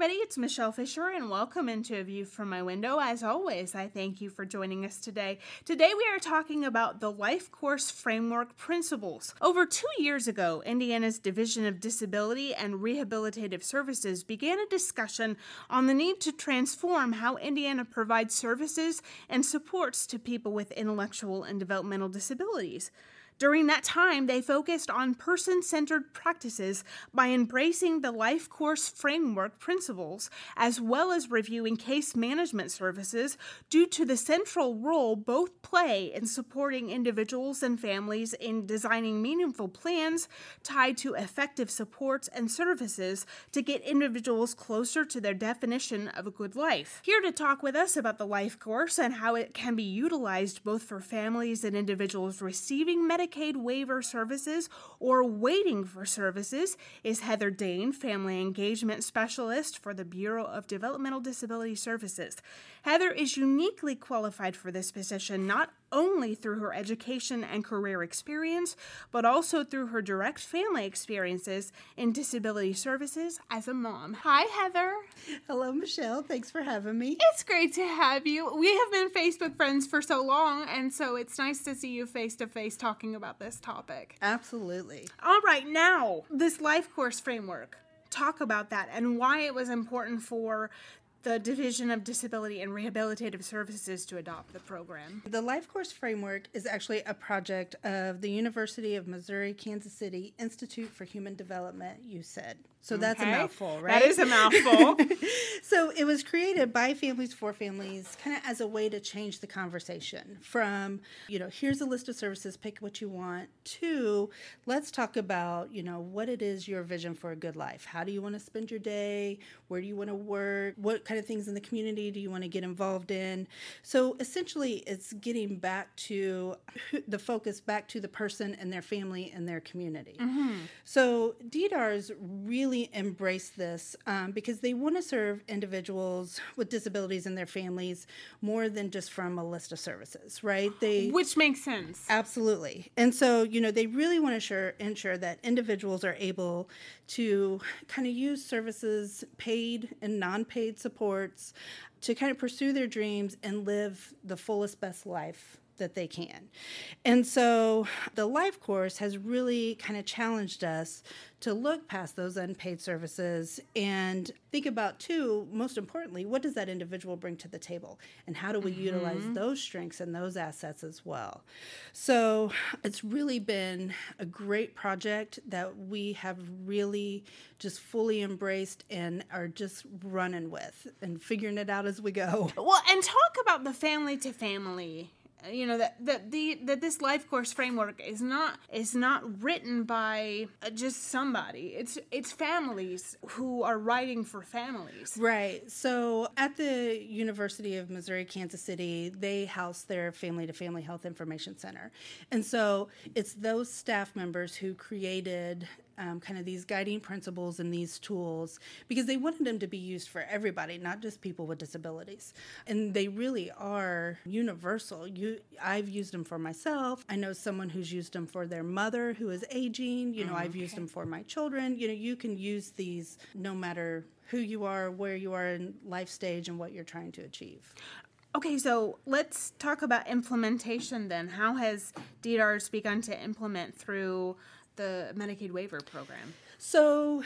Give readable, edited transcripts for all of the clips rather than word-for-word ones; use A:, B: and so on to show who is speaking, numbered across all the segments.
A: everybody, it's Michelle Fisher, and welcome into A View from My Window. As always, I thank you for joining us today. Today we are talking about the Life Course Framework Principles. Over 2 years ago, Indiana's Division of Disability and Rehabilitative Services began a discussion on the need to transform how Indiana provides services and supports to people with intellectual and developmental disabilities. During that time, they focused on person-centered practices by embracing the Life Course Framework principles, as well as reviewing case management services due to the central role both play in supporting individuals and families in designing meaningful plans tied to effective supports and services to get individuals closer to their definition of a good life. Here to talk with us about the Life Course and how it can be utilized both for families and individuals receiving Medicaid waiver services or waiting for services is Heather Dane, Family Engagement Specialist for the Bureau of Developmental Disability Services. Heather is uniquely qualified for this position not only through her education and career experience, but also through her direct family experiences in disability services as a mom. Hi, Heather.
B: Hello, Michelle. Thanks for having me.
A: It's great to have you. We have been Facebook friends for so long, and so it's nice to see you face-to-face talking about this topic.
B: Absolutely.
A: All right, now, this Life Course Framework. Talk about that and why it was important for the Division of Disability and Rehabilitative Services to adopt the program.
B: The Life Course Framework is actually a project of the University of Missouri, Kansas City Institute for Human Development, USED. So that's a mouthful, right?
A: That is a mouthful.
B: So it was created by Families for Families kind of as a way to change the conversation from, here's a list of services, pick what you want, to let's talk about, what it is your vision for a good life. How do you want to spend your day? Where do you want to work? What kind of things in the community do you want to get involved in? So essentially it's getting back to the focus back to the person and their family and their community. Mm-hmm. So DDARS really embrace this because they want to serve individuals with disabilities and their families more than just from a list of services, right?
A: Which makes sense.
B: Absolutely. And so, they really want to ensure that individuals are able to kind of use services, paid and non-paid supports, to kind of pursue their dreams and live the fullest, best life that they can. And so the Life Course has really kind of challenged us to look past those unpaid services and think about, too, most importantly, what does that individual bring to the table? And how do we utilize those strengths and those assets as well? So it's really been a great project that we have really just fully embraced and are just running with and figuring it out as we go.
A: Well, and talk about the family to family. That this Life Course Framework is not written by just somebody. It's families who are writing for families.
B: Right. So at the University of Missouri, Kansas City, they house their Family to Family Health Information Center. And so it's those staff members who created kind of these guiding principles and these tools because they wanted them to be used for everybody, not just people with disabilities. And they really are universal. I've used them for myself. I know someone who's used them for their mother who is aging. I've used them for my children. You can use these no matter who you are, where you are in life stage, and what you're trying to achieve.
A: Okay, so let's talk about implementation then. How has DDARS begun to implement through the Medicaid waiver program?
B: So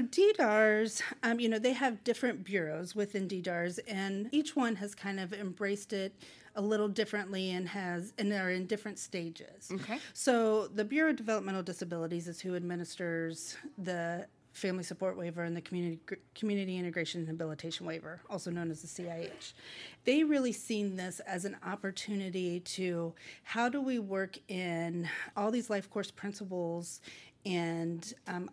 B: DDARS, they have different bureaus within DDARS, and each one has kind of embraced it a little differently and are in different stages.
A: Okay.
B: So the Bureau of Developmental Disabilities is who administers the Family Support Waiver and the Community Integration and Habilitation Waiver, also known as the CIH. They really seen this as an opportunity to how do we work in all these life course principles and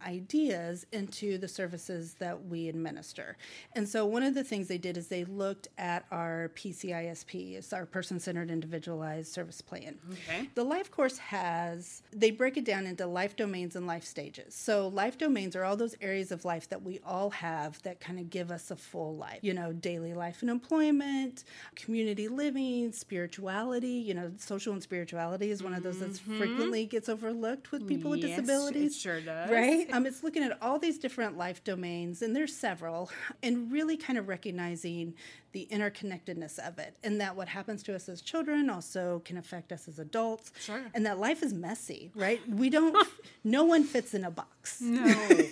B: ideas into the services that we administer. And so one of the things they did is they looked at our PCISP, it's our Person-Centered Individualized Service Plan.
A: Okay.
B: The Life Course they break it down into life domains and life stages. So life domains are all those areas of life that we all have that kind of give us a full life. Daily life and employment, community living, spirituality. Social and spirituality is one of those that frequently gets overlooked with people with disabilities. boundaries.
A: It sure does.
B: Right? It's looking at all these different life domains, and there's several, and really kind of recognizing the interconnectedness of it, and that what happens to us as children also can affect us as adults.
A: Sure.
B: And that life is messy, right? We don't, no one fits in a box.
A: No.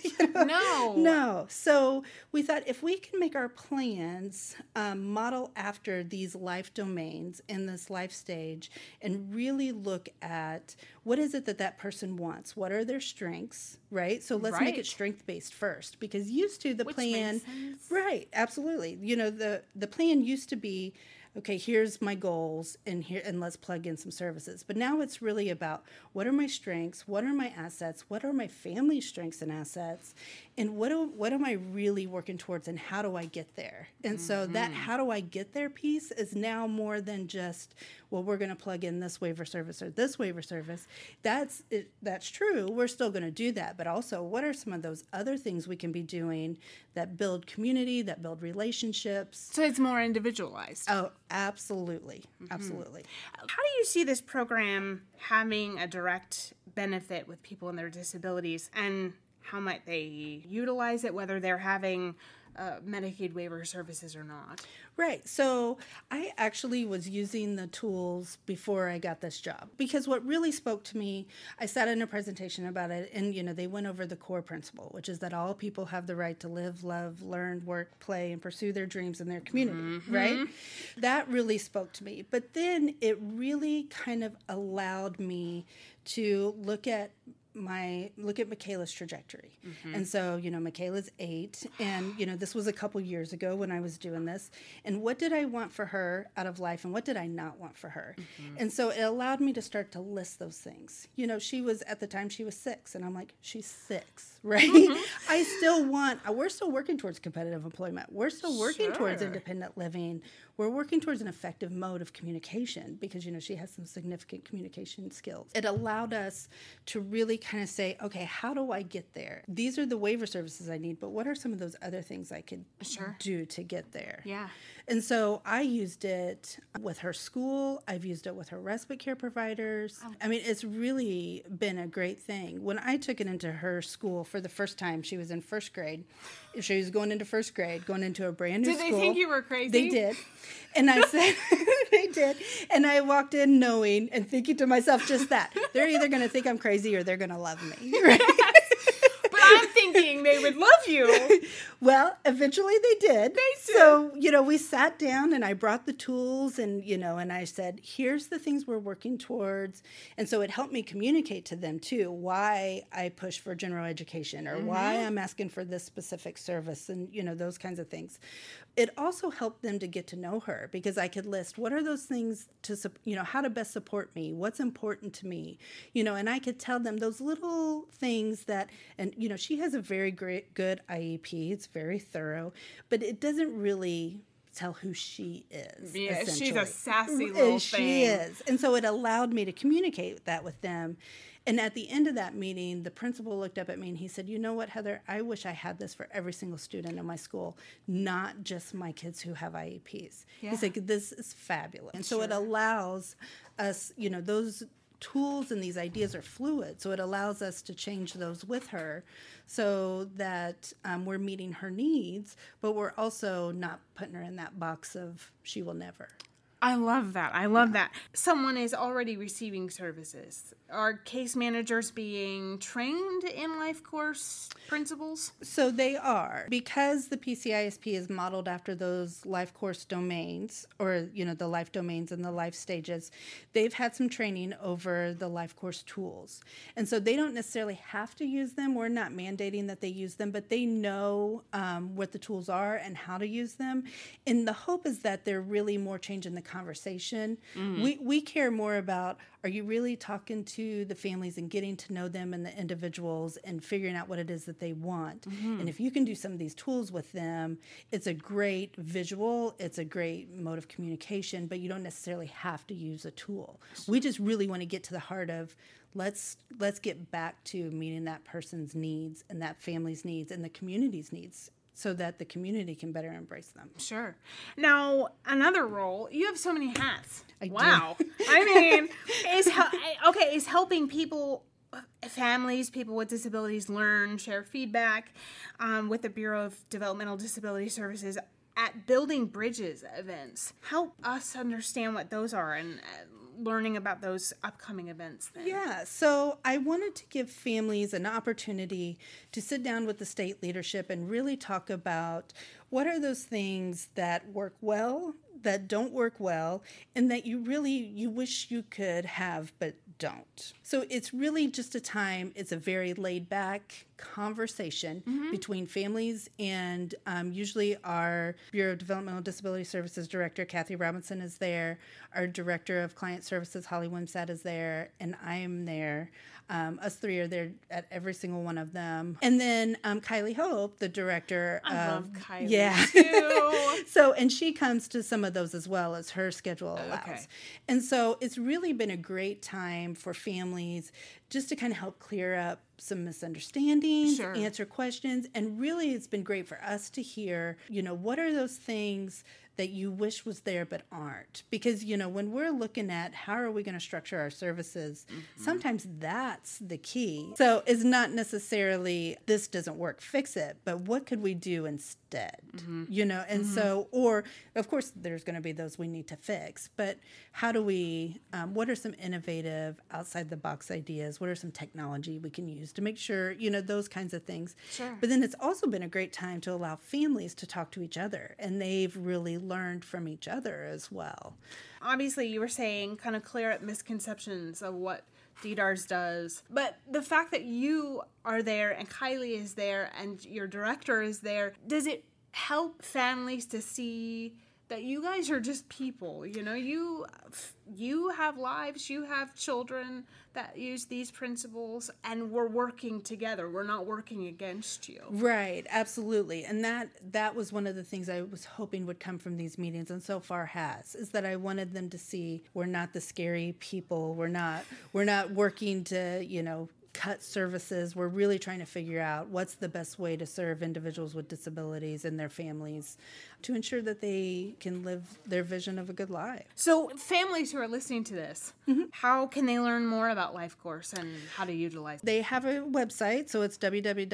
A: No.
B: No. So we thought if we can make our plans model after these life domains in this life stage and really look at what is it that that person wants? What are their strengths, right? So let's make it strength-based first, because used to the
A: Which
B: plan,
A: makes sense.
B: right, absolutely. You know, the plan used to be, okay, here's my goals, and let's plug in some services. But now it's really about what are my strengths, what are my assets, what are my family's strengths and assets, and what am I really working towards, and how do I get there? And so that how do I get there piece is now more than just, well, we're going to plug in this waiver service or this waiver service. That's true. We're still going to do that. But also, what are some of those other things we can be doing that build community, that build relationships?
A: So it's more individualized.
B: Oh, absolutely. Absolutely.
A: How do you see this program having a direct benefit with people and their disabilities, and how might they utilize it, whether they're having Medicaid waiver services or not?
B: Right. So I actually was using the tools before I got this job, because what really spoke to me, I sat in a presentation about it, and, you know, they went over the core principle, which is that all people have the right to live, love, learn, work, play, and pursue their dreams in their community, right? That really spoke to me. But then it really kind of allowed me to look at Michaela's trajectory. And so, you know, Michaela's 8, and, you know, this was a couple years ago when I was doing this, and what did I want for her out of life, and what did I not want for her? And so it allowed me to start to list those things. You know, at the time she was 6, and I'm like, she's 6, right? We're still working towards competitive employment. We're still working towards independent living. We're working towards an effective mode of communication, because, you know, she has some significant communication skills. It allowed us to really kind of say, okay, how do I get there? These are the waiver services I need, but what are some of those other things I could do to get there?
A: Yeah.
B: And so I used it with her school. I've used it with her respite care providers. I mean, it's really been a great thing. When I took it into her school for the first time, she was in first grade. She was going into first grade, going into a brand new school.
A: Did they think you were crazy?
B: They did. And I said, they did. And I walked in knowing and thinking to myself just that. They're either going to think I'm crazy or they're going to love me. Right?
A: But I'm thinking they would love you.
B: Well, eventually they did.
A: They did.
B: So, you know, we sat down and I brought the tools, and, you know, and I said, here's the things we're working towards. And so it helped me communicate to them too why I push for general education, or why I'm asking for this specific service, and, you know, those kinds of things. It also helped them to get to know her, because I could list what are those things to, you know, how to best support me, what's important to me, you know, and I could tell them those little things that, and, you know, she has a very good IEP. It's very thorough, but it doesn't really tell who she is.
A: Yeah, she's a sassy little thing.
B: She is. And so it allowed me to communicate that with them. And at the end of that meeting, the principal looked up at me and he said, you know what, Heather, I wish I had this for every single student in my school, not just my kids who have IEPs. Yeah. He's like, this is fabulous. And so it allows us, you know, those tools and these ideas are fluid. So it allows us to change those with her so that we're meeting her needs, but we're also not putting her in that box of she will never.
A: I love that. I love that. Someone is already receiving services. Are case managers being trained in life course principles?
B: So they are. Because the PCISP is modeled after those life course domains, or, you know, the life domains and the life stages, they've had some training over the life course tools. And so they don't necessarily have to use them. We're not mandating that they use them, but they know what the tools are and how to use them. And the hope is that they're really more changing the conversation. We care more about, are you really talking to the families and getting to know them and the individuals and figuring out what it is that they want? And if you can do some of these tools with them, it's a great visual, it's a great mode of communication, but you don't necessarily have to use a tool. We just really want to get to the heart of, let's get back to meeting that person's needs and that family's needs and the community's needs, so that the community can better embrace them.
A: Sure. Now, another role, you have so many hats.
B: I do.
A: Wow. I mean, is helping people families, people with disabilities learn, share feedback with the Bureau of Developmental Disability Services at Building Bridges events. Help us understand what those are and learning about those upcoming events then.
B: Yeah, so I wanted to give families an opportunity to sit down with the state leadership and really talk about what are those things that work well, that don't work well, and that you wish you could have but don't. So it's really just a time, it's a very laid back conversation between families, and usually our Bureau of Developmental Disability Services Director, Kathy Robinson, is there. Our Director of Client Services, Holly Wimsat, is there, and I am there. Us three are there at every single one of them. And then Kylie Hope, the director.
A: I love Kylie too.
B: So, and she comes to some of those as well as her schedule allows.
A: Okay.
B: And so it's really been a great time for families just to kind of help clear up some misunderstandings,
A: Sure.
B: answer questions. And really it's been great for us to hear, what are those things that you wish was there but aren't? Because, when we're looking at how are we going to structure our services, sometimes that's the key. So it's not necessarily this doesn't work, fix it, but what could we do instead? And so, or of course there's going to be those we need to fix, but how do we, what are some innovative outside the box ideas? What are some technology we can use to make sure, those kinds of things.
A: Sure.
B: But then it's also been a great time to allow families to talk to each other, and they've really learned from each other as well.
A: Obviously, you were saying kind of clear up misconceptions of what DDARS does, but the fact that you are there and Kylie is there and your director is there, does it help families to see that you guys are just people? You have lives, you have children that use these principles, and we're working together. We're not working against you.
B: Right, absolutely. And that was one of the things I was hoping would come from these meetings, and so far has, is that I wanted them to see we're not the scary people. We're not working to, cut services. We're really trying to figure out what's the best way to serve individuals with disabilities and their families to ensure that they can live their vision of a good life.
A: So families who are listening to this, how can they learn more about Life Course and how to utilize it?
B: They have a website, so it's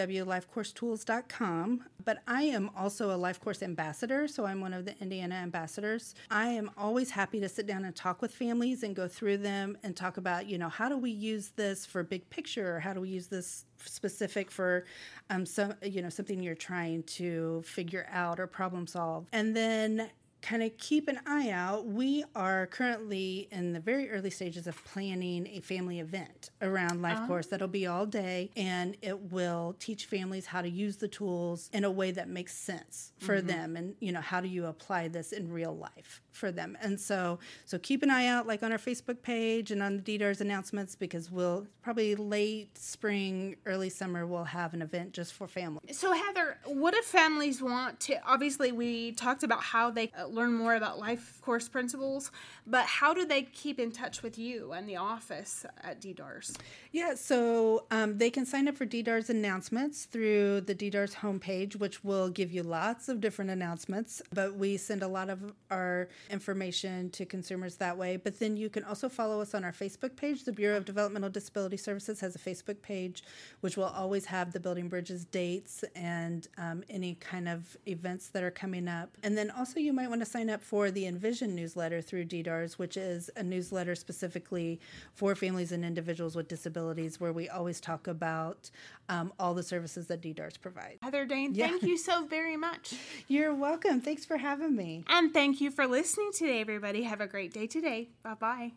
B: www.lifecoursetools.com. But I am also a Life Course ambassador, so I'm one of the Indiana ambassadors. I am always happy to sit down and talk with families and go through them and talk about, how do we use this for big picture, or how do we use this specific for something you're trying to figure out or problem solve. And then kind of keep an eye out. We are currently in the very early stages of planning a family event around Life Course that'll be all day, and it will teach families how to use the tools in a way that makes sense for them, and how do you apply this in real life for them. And so keep an eye out, like on our Facebook page and on the DDARS announcements, because we'll probably late spring, early summer, we'll have an event just for families.
A: So Heather, what if families want to, obviously we talked about how they learn more about Life Course principles, but how do they keep in touch with you and the office at DDARS?
B: Yeah, so they can sign up for DDARS announcements through the DDARS homepage, which will give you lots of different announcements, but we send a lot of our information to consumers that way. But then you can also follow us on our Facebook page. The Bureau of Developmental Disability Services has a Facebook page, which will always have the Building Bridges dates and any kind of events that are coming up. And then also you might want to sign up for the Envision newsletter through DDARS, which is a newsletter specifically for families and individuals with disabilities, where we always talk about all the services that DDARS provides.
A: Heather Dane, thank you so very much.
B: You're welcome. Thanks for having me.
A: And thank you for listening today, everybody. Have a great day today. Bye-bye.